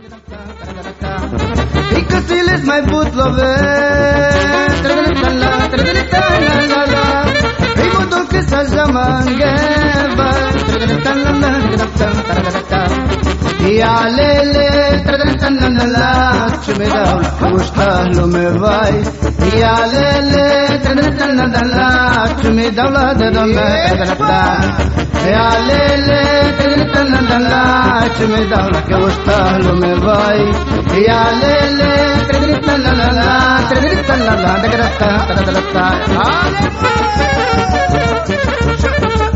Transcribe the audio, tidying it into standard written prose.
Ikasilis mai butlove Ibudul kisah zaman geba Ya lele Chumedal Kushtalu me vai Ya lele Chumedal Ya lele Chumedal Kushtalu me vai Ya lele Hallelujah